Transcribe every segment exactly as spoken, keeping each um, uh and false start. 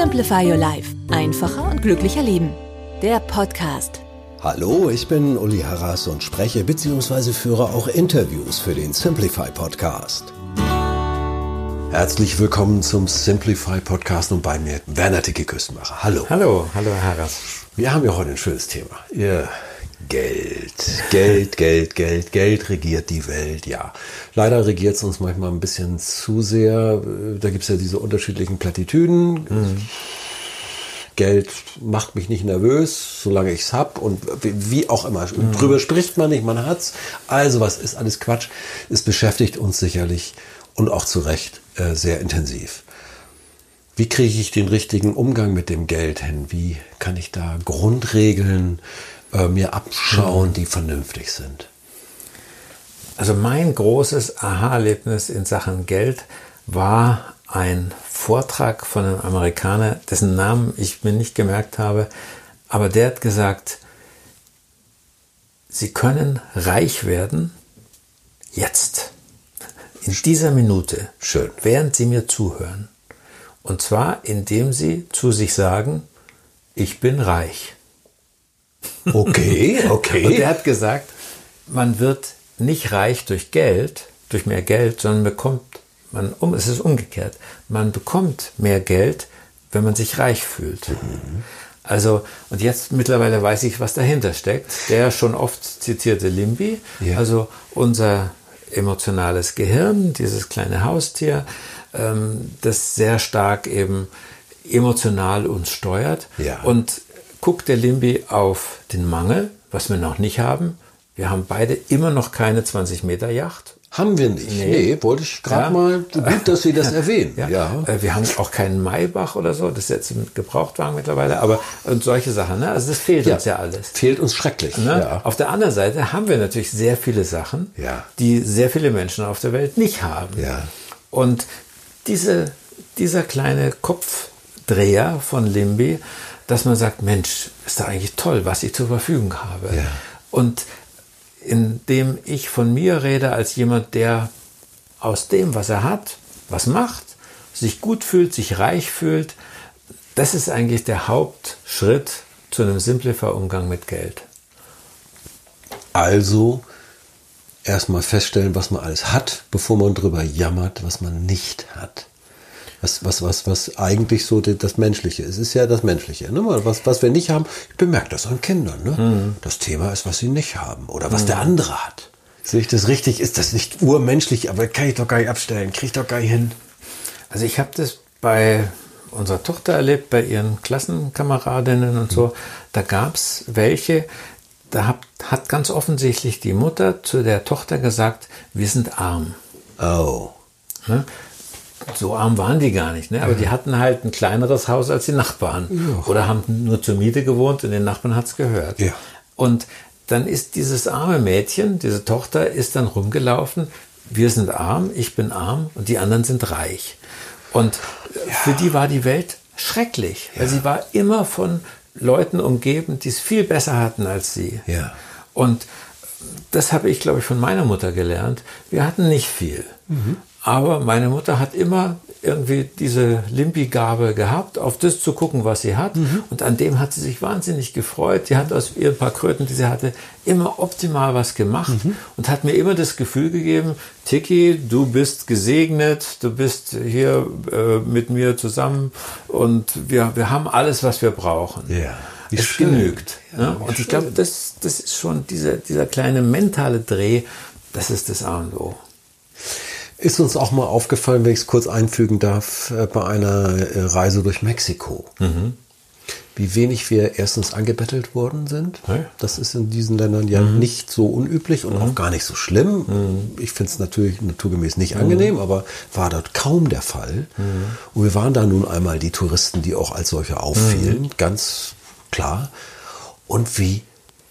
Simplify Your Life. Einfacher und glücklicher leben. Der Podcast. Hallo, ich bin Uli Harras und spreche bzw. führe auch Interviews für den Simplify Podcast. Herzlich willkommen zum Simplify Podcast und bei mir Werner Ticke-Küstenmacher. Hallo. Hallo, hallo Herr Harras. Wir haben ja heute ein schönes Thema. Ihr Geld, Geld, Geld, Geld, Geld regiert die Welt, ja. Leider regiert es uns manchmal ein bisschen zu sehr. Da gibt es ja diese unterschiedlichen Plattitüden. Mhm. Geld macht mich nicht nervös, solange ich es habe und wie auch immer. Mhm. Drüber spricht man nicht, man hat's. Also was ist alles Quatsch? Es beschäftigt uns sicherlich und auch zu Recht äh, sehr intensiv. Wie kriege ich den richtigen Umgang mit dem Geld hin? Wie kann ich da Grundregeln äh, mir abschauen, die vernünftig sind? Also mein großes Aha-Erlebnis in Sachen Geld war ein Vortrag von einem Amerikaner, dessen Namen ich mir nicht gemerkt habe, aber der hat gesagt, Sie können reich werden jetzt, in dieser Minute, schön, während Sie mir zuhören. Und zwar, indem Sie zu sich sagen, ich bin reich. Okay, okay. Und er hat gesagt, man wird nicht reich durch Geld, durch mehr Geld, sondern bekommt man, um, es ist umgekehrt, man bekommt mehr Geld, wenn man sich reich fühlt. Mhm. Also, und jetzt mittlerweile weiß ich, was dahinter steckt. Der schon oft zitierte Limby, ja. Also unser emotionales Gehirn, dieses kleine Haustier, ähm, das sehr stark eben emotional uns steuert. Ja. Und guckt der Limby auf den Mangel, was wir noch nicht haben. Wir haben beide immer noch keine zwanzig Meter Yacht. Haben wir nicht. Nee, nee wollte ich gerade ja. mal, gut, dass Sie das erwähnen. Ja. Ja. Wir haben auch keinen Maybach oder so, das ist jetzt mit Gebrauchtwagen mittlerweile, aber und solche Sachen, ne? Also das fehlt ja. uns ja alles. Fehlt uns schrecklich. Ne? Ja. Auf der anderen Seite haben wir natürlich sehr viele Sachen, ja. die sehr viele Menschen auf der Welt nicht haben. Ja. Und diese, dieser kleine Kopfdreher von Limby, dass man sagt, Mensch, ist doch eigentlich toll, was ich zur Verfügung habe. Ja. Und indem ich von mir rede als jemand, der aus dem, was er hat, was macht, sich gut fühlt, sich reich fühlt, das ist eigentlich der Hauptschritt zu einem simpleren Umgang mit Geld. Also erstmal feststellen, was man alles hat, bevor man drüber jammert, was man nicht hat. Was, was, was, was eigentlich so das Menschliche ist. Es ist ja das Menschliche. Ne? Was, was wir nicht haben, ich bemerke das an Kindern. Ne? Mhm. Das Thema ist, was sie nicht haben oder was mhm. der andere hat. Sehe ich das richtig? Ist das nicht urmenschlich? Aber kann ich doch gar nicht abstellen. Kriege ich doch gar nicht hin. Also ich habe das bei unserer Tochter erlebt, bei ihren Klassenkameradinnen und so. Da gab es welche, da hat, hat ganz offensichtlich die Mutter zu der Tochter gesagt, wir sind arm. Oh. Ne? So arm waren die gar nicht, ne? Aber ja. die hatten halt ein kleineres Haus als die Nachbarn. Ja. Oder haben nur zur Miete gewohnt und den Nachbarn hat es gehört. Ja. Und dann ist dieses arme Mädchen, diese Tochter, ist dann rumgelaufen, wir sind arm, ich bin arm und die anderen sind reich. Und ja. für die war die Welt schrecklich, weil ja. sie war immer von Leuten umgeben, die es viel besser hatten als sie. Ja. Und das habe ich, glaube ich, von meiner Mutter gelernt. Wir hatten nicht viel. Mhm. Aber meine Mutter hat immer irgendwie diese Limby-Gabe gehabt, auf das zu gucken, was sie hat. Mhm. Und an dem hat sie sich wahnsinnig gefreut. Die hat aus ihren paar Kröten, die sie hatte, immer optimal was gemacht. Mhm. Und hat mir immer das Gefühl gegeben, Tiki, du bist gesegnet, du bist hier äh, mit mir zusammen und wir, wir haben alles, was wir brauchen. Ja. Wie es schön. genügt. Ja, ja? Und ich glaube, das, das ist schon dieser, dieser kleine mentale Dreh, das ist das A und O. Ist uns auch mal aufgefallen, wenn ich es kurz einfügen darf, bei einer Reise durch Mexiko. Mhm. Wie wenig wir erstens angebettelt worden sind. Hey. Das ist in diesen Ländern ja mhm. nicht so unüblich und mhm. auch gar nicht so schlimm. Mhm. Ich finde es natürlich naturgemäß nicht mhm. angenehm, aber war dort kaum der Fall. Mhm. Und wir waren da nun einmal die Touristen, die auch als solche auffielen, mhm. ganz klar. Und wie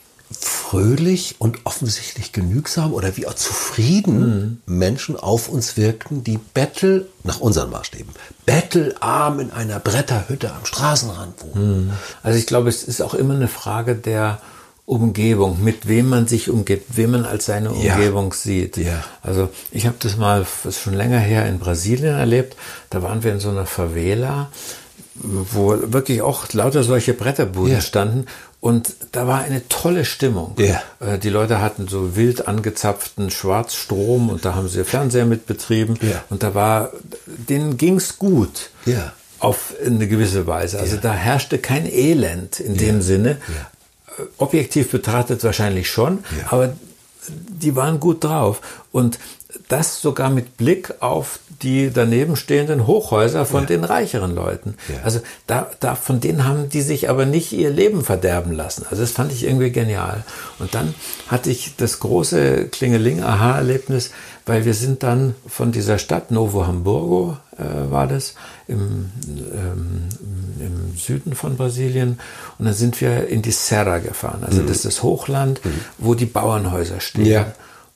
fröhlich und offensichtlich genügsam oder wie auch zufrieden mhm. Menschen auf uns wirkten, die bettel, nach unseren Maßstäben, bettelarm in einer Bretterhütte am Straßenrand wohnen. Mhm. Also ich glaube, es ist auch immer eine Frage der Umgebung, mit wem man sich umgibt, wem man als seine Umgebung ja. sieht. Ja. Also ich habe das mal, das ist schon länger her, in Brasilien erlebt. Da waren wir in so einer Favela, wo wirklich auch lauter solche Bretterbuden ja. standen. Und da war eine tolle Stimmung. Ja. Die Leute hatten so wild angezapften Schwarzstrom und da haben sie Fernseher mit betrieben. Ja. Und da war, denen ging's gut. Ja. Auf eine gewisse Weise. Also ja. da herrschte kein Elend in ja. dem Sinne. Ja. Objektiv betrachtet wahrscheinlich schon, ja. aber die waren gut drauf. Und das sogar mit Blick auf die daneben stehenden Hochhäuser von ja. den reicheren Leuten. Ja. Also da, da, von denen haben die sich aber nicht ihr Leben verderben lassen. Also das fand ich irgendwie genial. Und dann hatte ich das große Klingeling-Aha-Erlebnis, weil wir sind dann von dieser Stadt, Novo Hamburgo äh, war das, im, ähm, im Süden von Brasilien. Und dann sind wir in die Serra gefahren. Also mhm. das ist das Hochland, mhm. wo die Bauernhäuser stehen. Ja.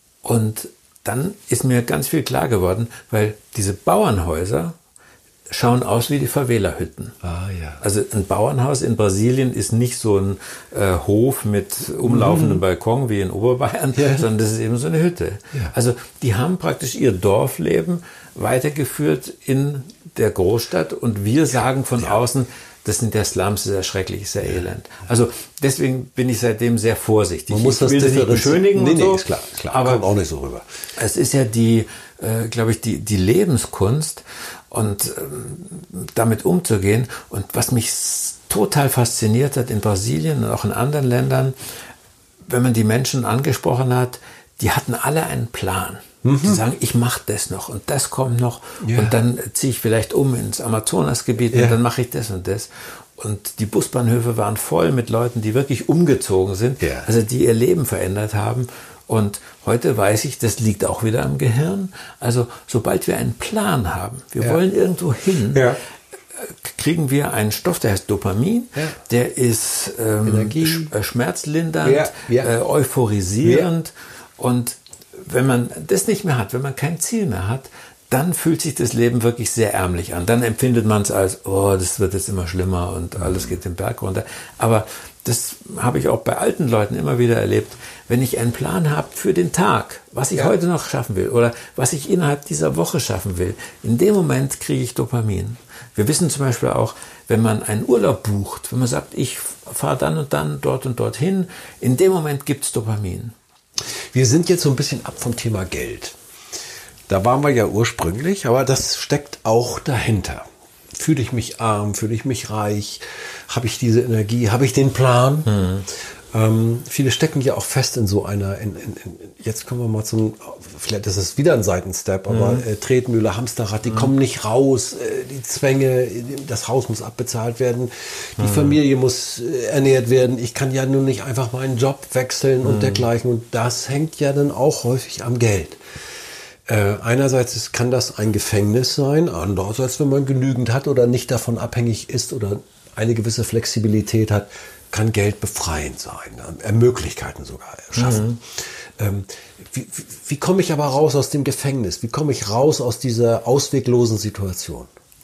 Und dann ist mir ganz viel klar geworden, weil diese Bauernhäuser schauen aus wie die Favela-Hütten. Ah, ja. Also ein Bauernhaus in Brasilien ist nicht so ein äh, Hof mit umlaufendem mhm. Balkon wie in Oberbayern, ja. sondern das ist eben so eine Hütte. Ja. Also die haben praktisch ihr Dorfleben weitergeführt in der Großstadt und wir sagen von ja. außen, das sind ja Slums, sehr schrecklich, sehr elend. Also deswegen bin ich seitdem sehr vorsichtig. Man muss ich das will das nicht beschönigen nee, und so. Nee, ist klar, klar. Aber kommt auch nicht so rüber. Es ist ja die, äh, glaube ich, die, die Lebenskunst und ähm, damit umzugehen. Und was mich total fasziniert hat in Brasilien und auch in anderen Ländern, wenn man die Menschen angesprochen hat, die hatten alle einen Plan. Mhm. Die sagen, ich mache das noch und das kommt noch ja. und dann ziehe ich vielleicht um ins Amazonasgebiet ja. und dann mache ich das und das. Und die Busbahnhöfe waren voll mit Leuten, die wirklich umgezogen sind, ja. also die ihr Leben verändert haben. Und heute weiß ich, das liegt auch wieder am Gehirn. Also sobald wir einen Plan haben, wir ja. wollen irgendwo hin, ja. kriegen wir einen Stoff, der heißt Dopamin, ja. der ist ähm, sch- schmerzlindernd, ja. Ja. Äh, euphorisierend ja. und wenn man das nicht mehr hat, wenn man kein Ziel mehr hat, dann fühlt sich das Leben wirklich sehr ärmlich an. Dann empfindet man es als, oh, das wird jetzt immer schlimmer und alles geht den Berg runter. Aber das habe ich auch bei alten Leuten immer wieder erlebt. Wenn ich einen Plan habe für den Tag, was ich ja. heute noch schaffen will oder was ich innerhalb dieser Woche schaffen will, in dem Moment kriege ich Dopamin. Wir wissen zum Beispiel auch, wenn man einen Urlaub bucht, wenn man sagt, ich fahre dann und dann dort und dorthin, in dem Moment gibt es Dopamin. Wir sind jetzt so ein bisschen ab vom Thema Geld. Da waren wir ja ursprünglich, aber das steckt auch dahinter. Fühle ich mich arm, fühle ich mich reich, habe ich diese Energie, habe ich den Plan? Mhm. Ähm, viele stecken ja auch fest in so einer, in, in, in, jetzt kommen wir mal zum, vielleicht ist es wieder ein Seitenstep, aber mhm. äh, Tretmühle, Hamsterrad, die mhm. kommen nicht raus, äh, die Zwänge, das Haus muss abbezahlt werden, die mhm. Familie muss äh, ernährt werden, ich kann ja nun nicht einfach meinen Job wechseln mhm. und dergleichen und das hängt ja dann auch häufig am Geld. Äh, einerseits ist, kann das ein Gefängnis sein, andererseits, wenn man genügend hat oder nicht davon abhängig ist oder eine gewisse Flexibilität hat, kann Geld befreiend sein, Möglichkeiten sogar schaffen. Mhm. Ähm, wie, wie, wie komme ich aber raus aus dem Gefängnis? Wie komme ich raus aus dieser ausweglosen Situation?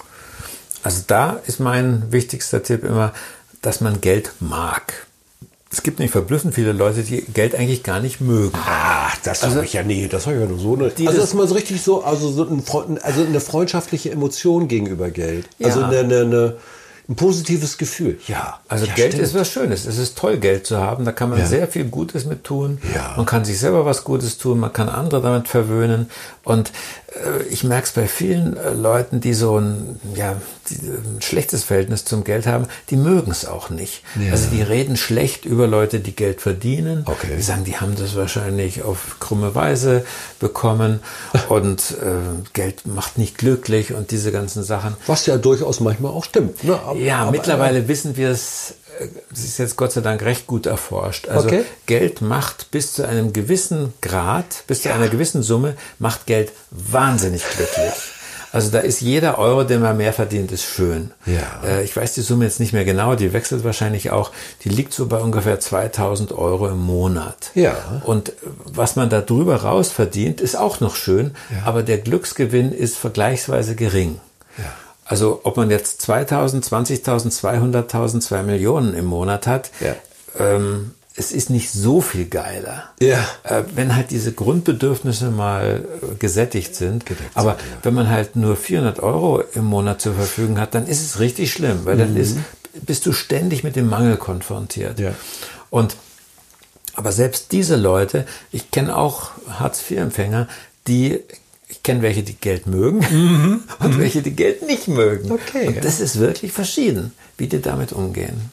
Also da ist mein wichtigster Tipp immer, dass man Geld mag. Es gibt nicht verblüffend viele Leute, die Geld eigentlich gar nicht mögen. Ah, das also, habe ich ja nie. Das habe ich ja nur so eine. Also das ist mal so richtig so, also so ein, also eine freundschaftliche Emotion gegenüber Geld. Ja. Also eine, eine, eine ein positives Gefühl. Ja, also ja, Geld stimmt. ist was Schönes. Es ist toll, Geld zu haben. Da kann man ja. sehr viel Gutes mit tun. Ja. Man kann sich selber was Gutes tun. Man kann andere damit verwöhnen. Und äh, ich merke es bei vielen äh, Leuten, die so ein, ja, die, ein schlechtes Verhältnis zum Geld haben, die mögen es auch nicht. Ja. Also die reden schlecht über Leute, die Geld verdienen. Okay. Die sagen, die haben das wahrscheinlich auf krumme Weise bekommen. Und äh, Geld macht nicht glücklich und diese ganzen Sachen. Was ja durchaus manchmal auch stimmt. Ne? Aber, ja, aber, mittlerweile aber, wissen wir es, es ist jetzt Gott sei Dank recht gut erforscht. Also okay. Geld macht bis zu einem gewissen Grad, bis ja. zu einer gewissen Summe, macht Geld wahnsinnig glücklich. Also da ist jeder Euro, den man mehr verdient, ist schön. Ja. Äh, ich weiß die Summe jetzt nicht mehr genau, die wechselt wahrscheinlich auch. Die liegt so bei ungefähr zweitausend Euro im Monat. Ja. Und was man da drüber raus verdient, ist auch noch schön, ja. aber der Glücksgewinn ist vergleichsweise gering. Ja. Also ob man jetzt zweitausend, zwanzigtausend, zweihunderttausend, zwei Millionen im Monat hat, ja. ähm, es ist nicht so viel geiler, Ja. äh, wenn halt diese Grundbedürfnisse mal äh, gesättigt sind. Gedeckt Aber sind, ja. wenn man halt nur vierhundert Euro im Monat zur Verfügung hat, dann ist es richtig schlimm, weil dann ist, bist du ständig mit dem Mangel konfrontiert. Ja. Und aber selbst diese Leute, ich kenne auch Hartz vier Empfänger, die, ich kenne welche, die Geld mögen mhm. und mhm. welche, die Geld nicht mögen. Okay, und ja. das ist wirklich verschieden, wie die damit umgehen.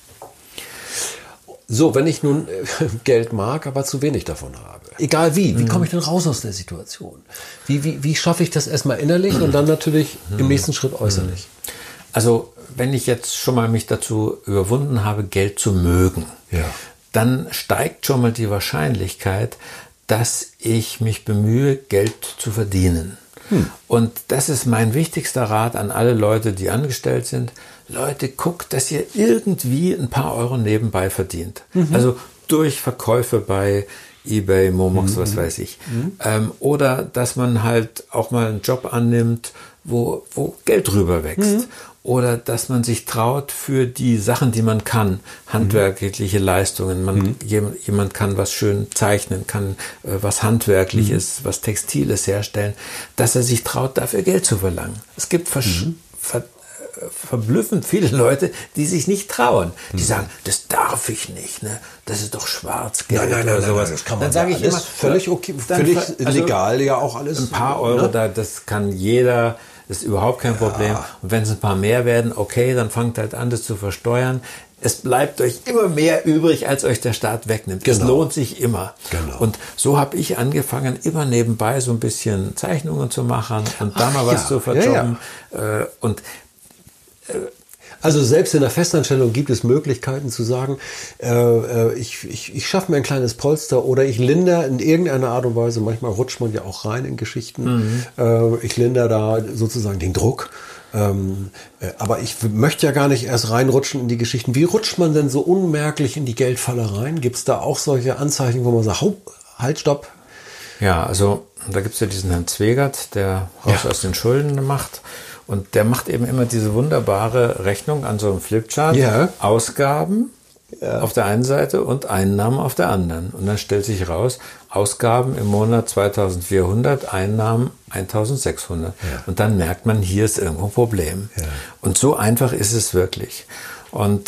So, wenn ich nun äh, Geld mag, aber zu wenig davon habe. Egal wie, wie komme ich denn raus aus der Situation? Wie, wie, wie schaffe ich das erstmal innerlich und dann natürlich im nächsten Schritt äußerlich? Also, wenn ich jetzt schon mal mich dazu überwunden habe, Geld zu mögen, Ja. dann steigt schon mal die Wahrscheinlichkeit, dass ich mich bemühe, Geld zu verdienen. Hm. Und das ist mein wichtigster Rat an alle Leute, die angestellt sind. Leute, guckt, dass ihr irgendwie ein paar Euro nebenbei verdient. Mhm. Also durch Verkäufe bei eBay, Momox, mhm. was weiß ich. Mhm. Ähm, oder dass man halt auch mal einen Job annimmt, wo, wo Geld drüber wächst. Mhm. Oder dass man sich traut für die Sachen, die man kann, handwerkliche mhm. Leistungen. Man, mhm. jemand, jemand kann was schön zeichnen, kann äh, was Handwerkliches, mhm. was Textiles herstellen, dass er sich traut, dafür Geld zu verlangen. Es gibt versch- mhm. ver- verblüffend viele Leute, die sich nicht trauen. Die mhm. sagen, das darf ich nicht, ne? Das ist doch Schwarzgeld nein, nein, nein, oder sowas. Nein, das kann man dann sage ja ich alles immer, völlig okay, völlig also legal, ja auch alles. Ein paar Euro, ne? da, das kann jeder, das ist überhaupt kein ja. Problem. Und wenn es ein paar mehr werden, okay, dann fangt halt an, das zu versteuern. Es bleibt euch immer mehr übrig, als euch der Staat wegnimmt. Genau. Es lohnt sich immer. Genau. Und so habe ich angefangen, immer nebenbei so ein bisschen Zeichnungen zu machen und da Ach, mal was ja. zu verjobben. Ja, ja. Äh, und Also selbst in der Festanstellung gibt es Möglichkeiten zu sagen, äh, ich, ich, ich schaffe mir ein kleines Polster oder ich lindere in irgendeiner Art und Weise, manchmal rutscht man ja auch rein in Geschichten, mhm. äh, ich lindere da sozusagen den Druck. Ähm, äh, aber ich möchte ja gar nicht erst reinrutschen in die Geschichten. Wie rutscht man denn so unmerklich in die Geldfalle rein? Gibt es da auch solche Anzeichen, wo man sagt, halt, stopp? Ja, also da gibt es ja diesen Herrn Zwegert, der raus ja. aus den Schulden macht. Und der macht eben immer diese wunderbare Rechnung an so einem Flipchart. Ja. Ausgaben ja. auf der einen Seite und Einnahmen auf der anderen. Und dann stellt sich raus, Ausgaben im Monat zweitausendvierhundert, Einnahmen eintausendsechshundert. Ja. Und dann merkt man, hier ist irgendwo ein Problem. Ja. Und so einfach ist es wirklich. Und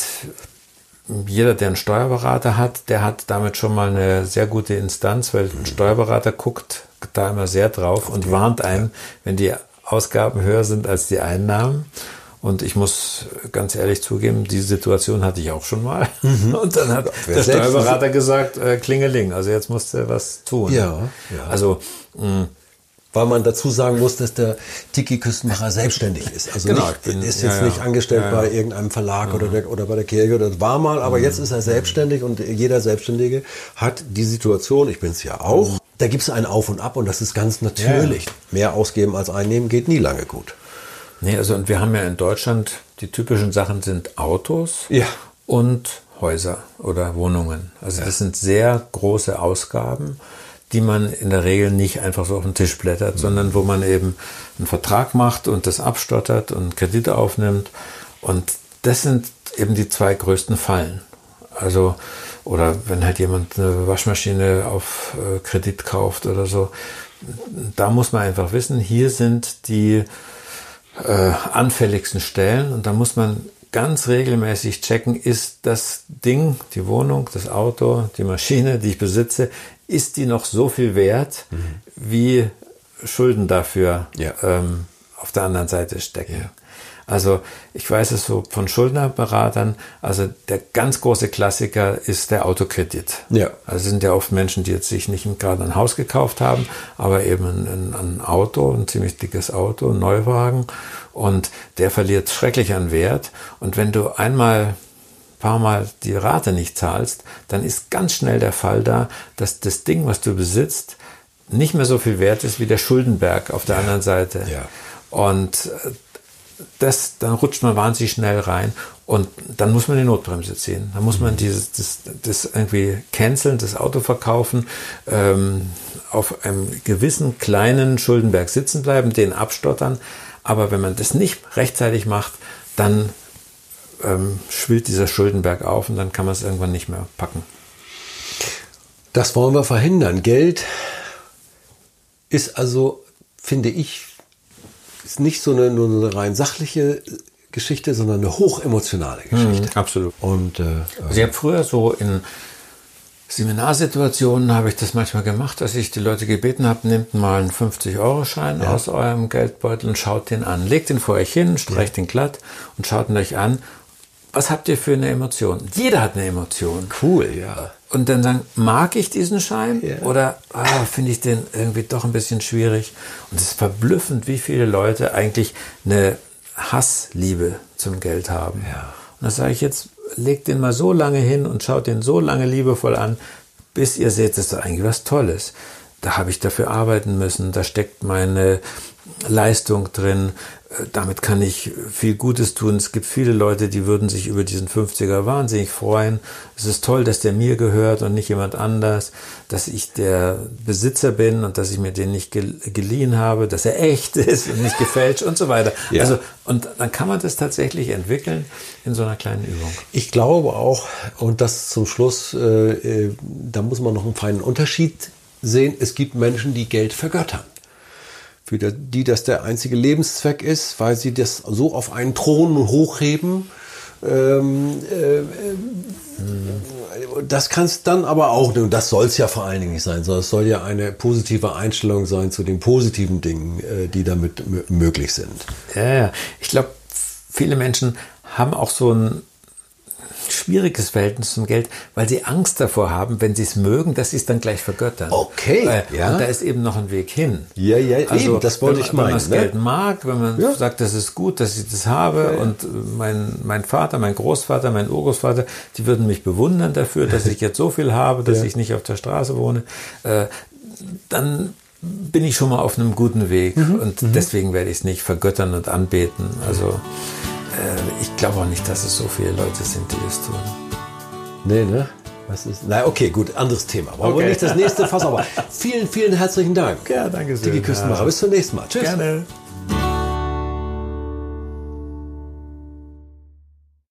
jeder, der einen Steuerberater hat, der hat damit schon mal eine sehr gute Instanz, weil ein Steuerberater guckt da immer sehr drauf und warnt einen, wenn die Ausgaben höher sind als die Einnahmen. Und ich muss ganz ehrlich zugeben, diese Situation hatte ich auch schon mal. Mhm. Und dann hat der Steuerberater gesagt, äh, Klingeling, also jetzt musst du was tun. Ja, ja. Also, mh, weil man dazu sagen muss, dass der Tiki Küstenmacher selbstständig ist. Also genau, nicht, bin, ist ja, jetzt ja. nicht angestellt ja, ja. bei irgendeinem Verlag ja. oder, der, oder bei der Kirche. Oder das war mal, aber mhm. jetzt ist er selbstständig und jeder Selbstständige hat die Situation, ich bin es ja auch, mhm. da gibt es ein Auf und Ab und das ist ganz natürlich. Ja. Mehr ausgeben als einnehmen geht nie lange gut. Nee, also und wir haben ja in Deutschland, die typischen Sachen sind Autos ja. und Häuser oder Wohnungen. Also ja. das sind sehr große Ausgaben, die man in der Regel nicht einfach so auf den Tisch blättert, mhm. sondern wo man eben einen Vertrag macht und das abstottert und Kredite aufnimmt. Und das sind eben die zwei größten Fallen. Also, oder wenn halt jemand eine Waschmaschine auf äh, Kredit kauft oder so, da muss man einfach wissen, hier sind die äh, anfälligsten Stellen und da muss man ganz regelmäßig checken, ist das Ding, die Wohnung, das Auto, die Maschine, die ich besitze, ist die noch so viel wert, mhm. wie Schulden dafür ja. ähm, auf der anderen Seite stecken. Ja. Also ich weiß es so von Schuldnerberatern, also der ganz große Klassiker ist der Autokredit. Ja. Also es sind ja oft Menschen, die jetzt sich nicht gerade ein Haus gekauft haben, aber eben ein, ein Auto, ein ziemlich dickes Auto, ein Neuwagen und der verliert schrecklich an Wert und wenn du einmal paar Mal die Rate nicht zahlst, dann ist ganz schnell der Fall da, dass das Ding, was du besitzt, nicht mehr so viel wert ist wie der Schuldenberg auf der ja. anderen Seite. Ja. Und das, dann rutscht man wahnsinnig schnell rein und dann muss man die Notbremse ziehen. Dann muss man mhm. dieses, das, das irgendwie canceln, das Auto verkaufen, ähm, auf einem gewissen kleinen Schuldenberg sitzen bleiben, den abstottern. Aber wenn man das nicht rechtzeitig macht, dann ähm, schwillt dieser Schuldenberg auf und dann kann man es irgendwann nicht mehr packen. Das wollen wir verhindern. Geld ist also, finde ich, ist nicht so eine, nur eine rein sachliche Geschichte, sondern eine hochemotionale Geschichte. Mhm, absolut. Und, äh, also ich habe früher so in Seminarsituationen habe ich das manchmal gemacht, dass ich die Leute gebeten habe, nehmt mal einen fünfzig-Euro-Schein ja. aus eurem Geldbeutel und schaut den an. Legt den vor euch hin, streicht ja. den glatt und schaut ihn euch an. Was habt ihr für eine Emotion? Jeder hat eine Emotion. Cool, ja. Und dann sagen, mag ich diesen Schein ja. oder ah, finde ich den irgendwie doch ein bisschen schwierig? Und es ist verblüffend, wie viele Leute eigentlich eine Hassliebe zum Geld haben. Ja. Und das sage ich jetzt, legt den mal so lange hin und schaut den so lange liebevoll an, bis ihr seht, das ist doch eigentlich was Tolles. Da habe ich dafür arbeiten müssen, da steckt meine Leistung drin, damit kann ich viel Gutes tun. Es gibt viele Leute, die würden sich über diesen fünfziger wahnsinnig freuen. Es ist toll, dass der mir gehört und nicht jemand anders, dass ich der Besitzer bin und dass ich mir den nicht geliehen habe, dass er echt ist und nicht gefälscht und so weiter. Ja. Also, und dann kann man das tatsächlich entwickeln in so einer kleinen Übung. Ich glaube auch, und das zum Schluss, äh, da muss man noch einen feinen Unterschied sehen, es gibt Menschen, die Geld vergöttern. Für die das der einzige Lebenszweck ist, weil sie das so auf einen Thron hochheben. Ähm, äh, das kann es dann aber auch nicht, und das soll es ja vor allen Dingen nicht sein, sondern es soll ja eine positive Einstellung sein zu den positiven Dingen, äh, die damit m- möglich sind. Ja, ja. Ich glaube, viele Menschen haben auch so ein schwieriges Verhältnis zum Geld, weil sie Angst davor haben, wenn sie es mögen, dass sie es dann gleich vergöttern. Okay, äh, ja. Und da ist eben noch ein Weg hin. Ja, ja, also, eben, das wollte wenn, ich meinen. Wenn man das ne? Geld mag, wenn man ja. sagt, das ist gut, dass ich das habe ja, ja. und mein, mein Vater, mein Großvater, mein Urgroßvater, die würden mich bewundern dafür, dass ich jetzt so viel habe, dass ja. ich nicht auf der Straße wohne, äh, dann bin ich schon mal auf einem guten Weg mhm. und mhm. deswegen werde ich es nicht vergöttern und anbeten. Also ich glaube auch nicht, dass es so viele Leute sind, die das tun. Nee, ne? Was ist? Na, okay, gut, anderes Thema. Wollen okay. wir nicht das nächste Fass, aber vielen, vielen herzlichen Dank. Ja, danke sehr. Dickie Küstenmacher. Ja. Bis zum nächsten Mal. Tschüss. Gerne.